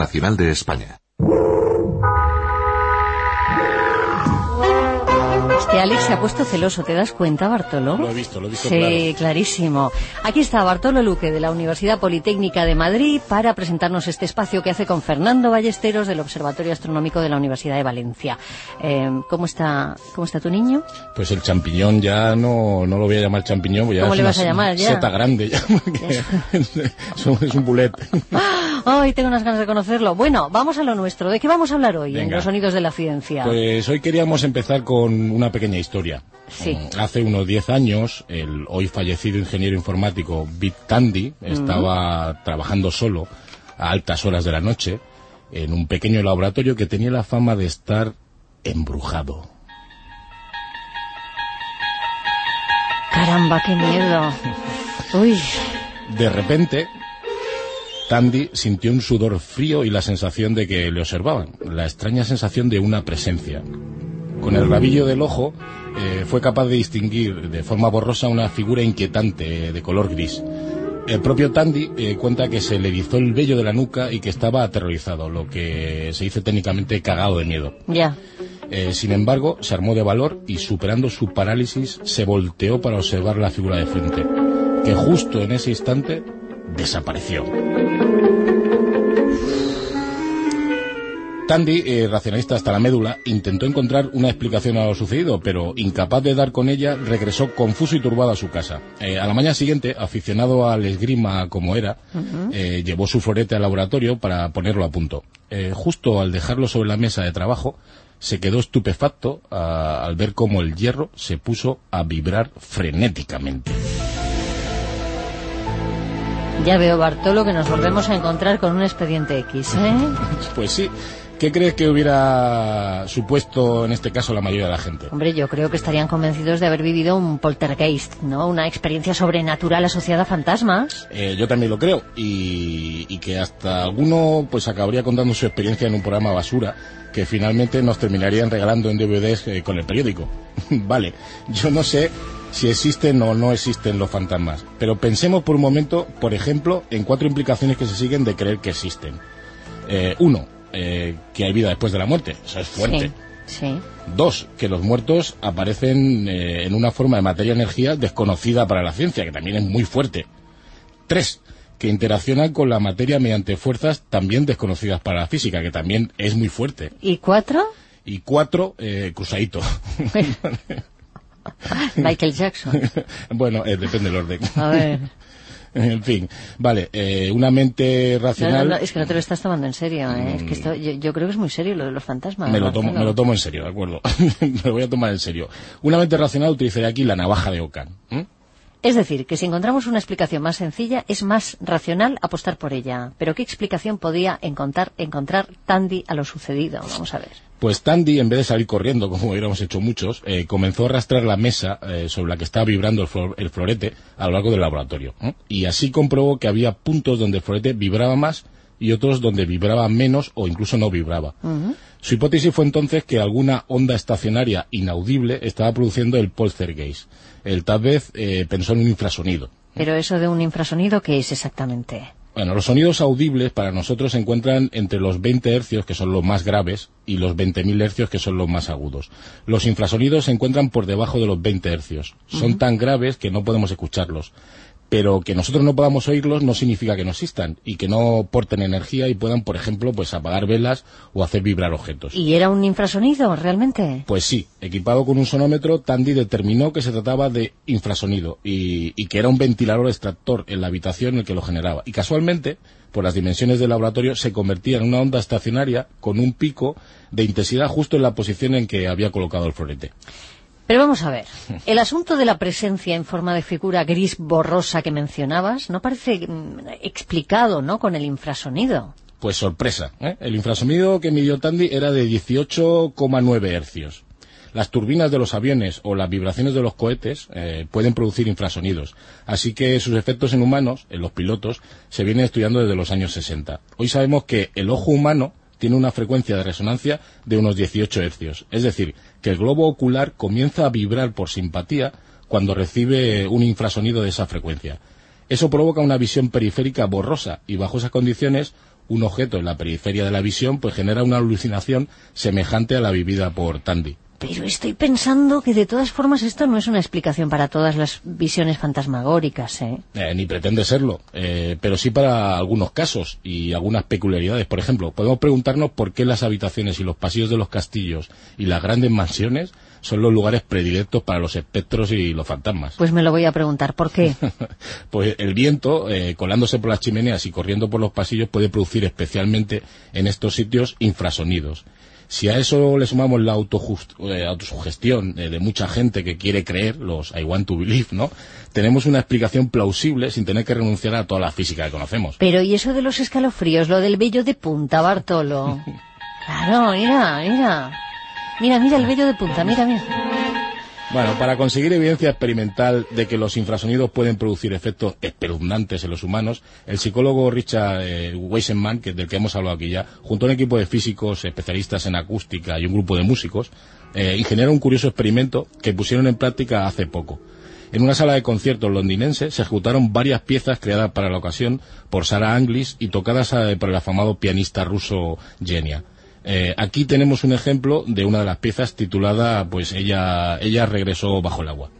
Nacional de España. Alex se ha puesto celoso, ¿te das cuenta, Bartolo? Lo he visto sí, claro. Clarísimo. Aquí está Bartolo Luque, de la Universidad Politécnica de Madrid, para presentarnos este espacio que hace con Fernando Ballesteros, del Observatorio Astronómico de la Universidad de Valencia. ¿Cómo está tu niño? Pues el champiñón ya no lo voy a llamar champiñón. Ya ¿Cómo le vas a llamar? Ya seta grande, ya, es un bulet. Ay, tengo unas ganas de conocerlo. Bueno, vamos a lo nuestro. ¿De qué vamos a hablar hoy? Venga. En Los Sonidos de la Ciencia? Pues hoy queríamos empezar con una pequeña historia. Sí. Hace unos 10 años, el hoy fallecido ingeniero informático Vic Tandy estaba trabajando solo a altas horas de la noche en un pequeño laboratorio que tenía la fama de estar embrujado. Caramba, qué miedo. Uy. De repente, Tandy sintió un sudor frío y la sensación de que le observaban, la extraña sensación de una presencia. Con el rabillo del ojo fue capaz de distinguir de forma borrosa una figura inquietante de color gris. El propio Tandy cuenta que se le erizó el vello de la nuca y que estaba aterrorizado, lo que se dice técnicamente cagado de miedo. Ya. Sin embargo, se armó de valor y, superando su parálisis, se volteó para observar la figura de frente, que justo en ese instante desapareció. Tandy, racionalista hasta la médula, intentó encontrar una explicación a lo sucedido, pero incapaz de dar con ella, regresó confuso y turbado a su casa. A la mañana siguiente, aficionado al esgrima como era, llevó su florete al laboratorio para ponerlo a punto. Justo al dejarlo sobre la mesa de trabajo, se quedó estupefacto al ver cómo el hierro se puso a vibrar frenéticamente. Ya veo, Bartolo, que nos volvemos a encontrar con un expediente X, ¿eh? Pues sí. ¿Qué crees que hubiera supuesto en este caso la mayoría de la gente? Hombre, yo creo que estarían convencidos de haber vivido un poltergeist, ¿no? Una experiencia sobrenatural asociada a fantasmas. Yo también lo creo. Y que hasta alguno pues acabaría contando su experiencia en un programa basura que finalmente nos terminarían regalando en DVDs con el periódico. Vale, yo no sé si existen o no existen los fantasmas, pero pensemos por un momento, por ejemplo, en 4 implicaciones que se siguen de creer que existen. 1. Que hay vida después de la muerte, eso es fuerte. Sí. 2, que los muertos aparecen en una forma de materia-energía desconocida para la ciencia, que también es muy fuerte. 3, que interaccionan con la materia mediante fuerzas también desconocidas para la física, que también es muy fuerte. ¿Y 4? Y 4, cruzadito. Michael Jackson. Bueno, depende del orden. A ver. En fin, vale, una mente racional... No, es que no te lo estás tomando en serio, ¿eh? Es que esto, yo creo que es muy serio lo de los fantasmas. Me lo tomo en serio, ¿de acuerdo? Me lo voy a tomar en serio. Una mente racional utilizaría aquí la navaja de Ockham. Es decir, que si encontramos una explicación más sencilla, es más racional apostar por ella. Pero ¿qué explicación podía encontrar Tandy a lo sucedido? Vamos a ver. Pues Tandy, en vez de salir corriendo, como hubiéramos hecho muchos, comenzó a arrastrar la mesa sobre la que estaba vibrando el florete a lo largo del laboratorio. Y así comprobó que había puntos donde el florete vibraba más y otros donde vibraba menos o incluso no vibraba. Su hipótesis fue entonces que alguna onda estacionaria inaudible estaba produciendo el poltergeist. Él tal vez pensó en un infrasonido. ¿Pero eso de un infrasonido qué es exactamente? Bueno, los sonidos audibles para nosotros se encuentran entre los 20 hercios, que son los más graves, y los 20.000 hercios, que son los más agudos. Los infrasonidos se encuentran por debajo de los 20 hercios. Son tan graves que no podemos escucharlos. Pero que nosotros no podamos oírlos no significa que no existan y que no porten energía y puedan, por ejemplo, pues apagar velas o hacer vibrar objetos. ¿Y era un infrasonido, realmente? Pues sí, equipado con un sonómetro, Tandy determinó que se trataba de infrasonido y que era un ventilador extractor en la habitación el que lo generaba. Y casualmente, por las dimensiones del laboratorio, se convertía en una onda estacionaria con un pico de intensidad justo en la posición en que había colocado el florete. Pero vamos a ver, el asunto de la presencia en forma de figura gris borrosa que mencionabas no parece explicado, ¿no?, con el infrasonido. Pues sorpresa, ¿eh? El infrasonido que midió Tandy era de 18,9 hercios. Las turbinas de los aviones o las vibraciones de los cohetes pueden producir infrasonidos, así que sus efectos en humanos, en los pilotos, se vienen estudiando desde los años 60. Hoy sabemos que el ojo humano tiene una frecuencia de resonancia de unos 18 hercios. Es decir, que el globo ocular comienza a vibrar por simpatía cuando recibe un infrasonido de esa frecuencia. Eso provoca una visión periférica borrosa y bajo esas condiciones un objeto en la periferia de la visión, pues genera una alucinación semejante a la vivida por Tandy. Pero estoy pensando que de todas formas esto no es una explicación para todas las visiones fantasmagóricas, ¿eh? Ni pretende serlo, pero sí para algunos casos y algunas peculiaridades. Por ejemplo, podemos preguntarnos por qué las habitaciones y los pasillos de los castillos y las grandes mansiones son los lugares predilectos para los espectros y los fantasmas. Pues me lo voy a preguntar, ¿por qué? Pues el viento, colándose por las chimeneas y corriendo por los pasillos, puede producir especialmente en estos sitios infrasonidos. Si a eso le sumamos la autosugestión de mucha gente que quiere creer, los I want to believe, ¿no? Tenemos una explicación plausible sin tener que renunciar a toda la física que conocemos. Pero ¿y eso de los escalofríos, lo del vello de punta, Bartolo? Claro, mira el vello de punta, mira. Bueno, para conseguir evidencia experimental de que los infrasonidos pueden producir efectos espeluznantes en los humanos, el psicólogo Richard Weissenman, del que hemos hablado aquí ya, junto a un equipo de físicos especialistas en acústica y un grupo de músicos, ingeniaron un curioso experimento que pusieron en práctica hace poco. En una sala de conciertos londinense se ejecutaron varias piezas creadas para la ocasión por Sarah Anglis y tocadas por el afamado pianista ruso Genia. Aquí tenemos un ejemplo de una de las piezas titulada, pues ella regresó bajo el agua.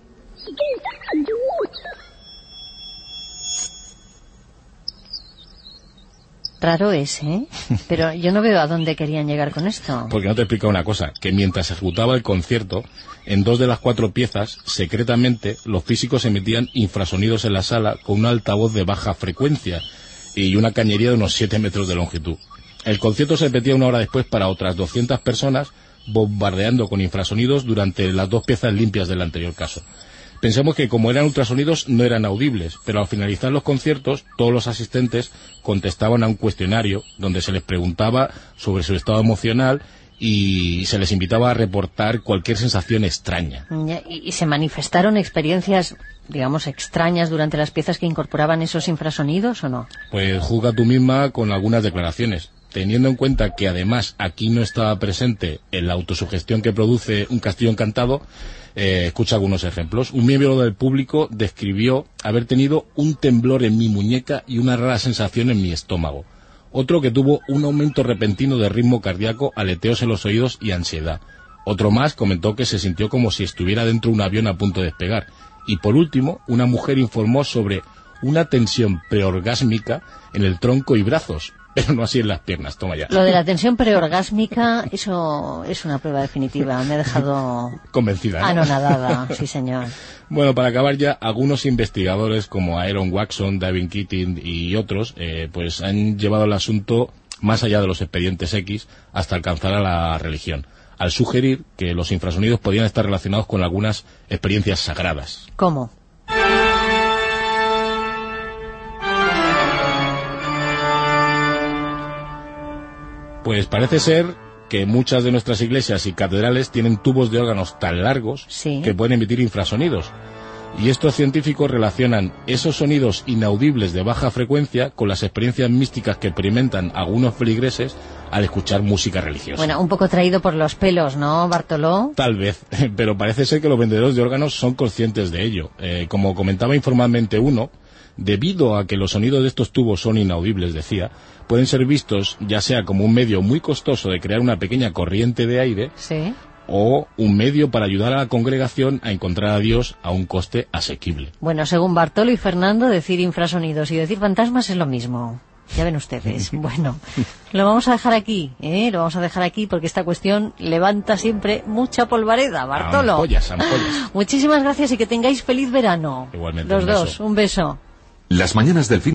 Raro es, ¿eh? Pero yo no veo a dónde querían llegar con esto. Porque no te explica una cosa, que mientras se ejecutaba el concierto, en 2 de las 4 piezas, secretamente, los físicos emitían infrasonidos en la sala con un altavoz de baja frecuencia y una cañería de unos 7 metros de longitud. El concierto se repetía 1 hora después para otras 200 personas, bombardeando con infrasonidos durante las 2 piezas limpias del anterior caso. Pensemos que como eran ultrasonidos no eran audibles, pero al finalizar los conciertos todos los asistentes contestaban a un cuestionario donde se les preguntaba sobre su estado emocional y se les invitaba a reportar cualquier sensación extraña. ¿Y se manifestaron experiencias, digamos, extrañas durante las piezas que incorporaban esos infrasonidos o no? Pues juzga tú misma con algunas declaraciones. Teniendo en cuenta que además aquí no estaba presente en la autosugestión que produce un castillo encantado, escucha algunos ejemplos. Un miembro del público describió haber tenido un temblor en mi muñeca y una rara sensación en mi estómago. Otro que tuvo un aumento repentino de ritmo cardíaco, aleteos en los oídos y ansiedad. Otro más comentó que se sintió como si estuviera dentro de un avión a punto de despegar. Y por último, una mujer informó sobre una tensión preorgásmica en el tronco y brazos, pero no así en las piernas. Toma ya. Lo de la tensión preorgásmica, eso es una prueba definitiva. Me ha dejado convencida, ¿no? Anonadada, sí señor. Bueno, para acabar ya, algunos investigadores como Aaron Watson, David Keating y otros, pues han llevado el asunto más allá de los expedientes X hasta alcanzar a la religión, al sugerir que los infrasonidos podían estar relacionados con algunas experiencias sagradas. ¿Cómo? Pues parece ser que muchas de nuestras iglesias y catedrales tienen tubos de órganos tan largos que pueden emitir infrasonidos. Y estos científicos relacionan esos sonidos inaudibles de baja frecuencia con las experiencias místicas que experimentan algunos feligreses al escuchar música religiosa. Bueno, un poco traído por los pelos, ¿no, Bartoló? Tal vez, pero parece ser que los vendedores de órganos son conscientes de ello. Como comentaba informalmente uno, debido a que los sonidos de estos tubos son inaudibles, decía, pueden ser vistos ya sea como un medio muy costoso de crear una pequeña corriente de aire, ¿sí?, o un medio para ayudar a la congregación a encontrar a Dios a un coste asequible. Bueno, según Bartolo y Fernando, decir infrasonidos y decir fantasmas es lo mismo. Ya ven ustedes. Bueno, lo vamos a dejar aquí, Lo vamos a dejar aquí porque esta cuestión levanta siempre mucha polvareda, Bartolo. Ampollas. Muchísimas gracias y que tengáis feliz verano. Igualmente. Los dos, un beso. Las mañanas del fin